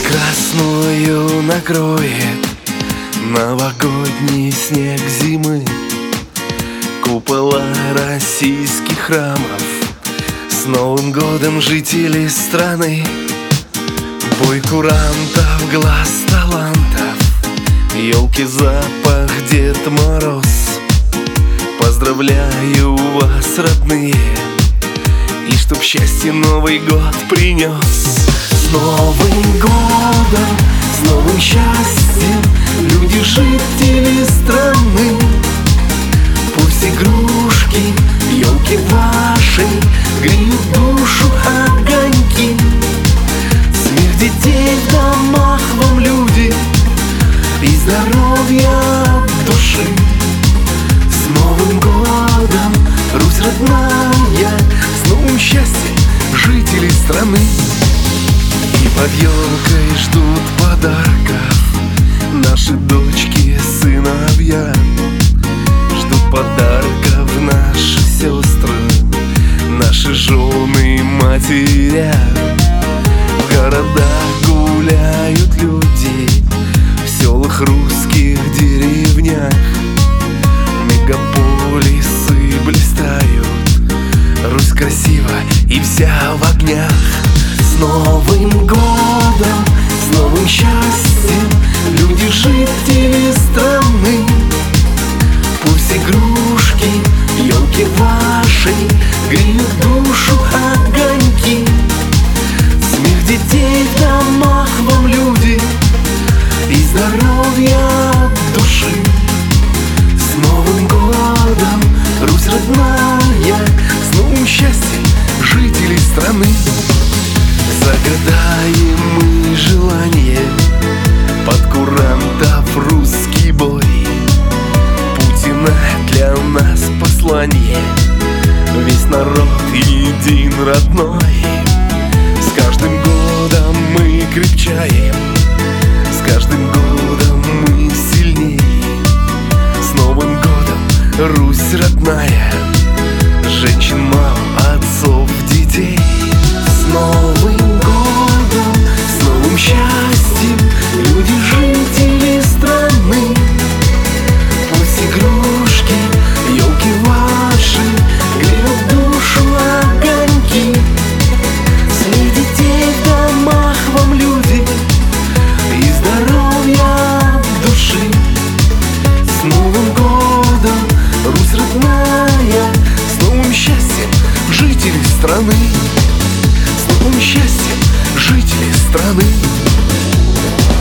Красную накроет новогодний снег зимы, купола российских храмов. С Новым годом, жители страны! Бой курантов, глаз талантов, елки, запах, Дед Мороз. Поздравляю вас, родные, и чтоб счастье Новый год принес. С Новым годом, с новым счастьем, люди, жители страны! Пусть игрушки, елки ваши греют душу огоньки. Смех детей в домах вам, люди, и здоровья души. С Новым годом, Русь родная, с новым счастьем, жители страны! И под елкой ждут подарков наши дочки, сыновья. Ждут подарков наши сестры, наши жены, матеря. В городах гуляют люди, в селах, русских деревнях. Мегаполисы блистают, Русь красива и вся в огнях. С Новым годом, с новым счастьем, люди, жители страны! Пусть игрушки, елки ваши греют душу огоньки. Смех детей в домах вам, люди, и здоровья души. С Новым годом, Русь родная, с новым счастьем, жители страны! Загадаем мы желание под курантов русский бой. Путина для нас послание, весь народ един родной. С каждым годом мы крепчаем, с каждым годом мы сильней. С Новым годом, Русь родная, женщин, мам, отцов, детей. С Новым годом, с новым счастьем, люди, жители страны! Пусть игрушки, елки ваши греют душу огоньки. Смех детей в домах вам, люди, и здоровья души. С Новым годом, Русь родная, с новым счастьем, жители страны! С новым счастьем, жители страны!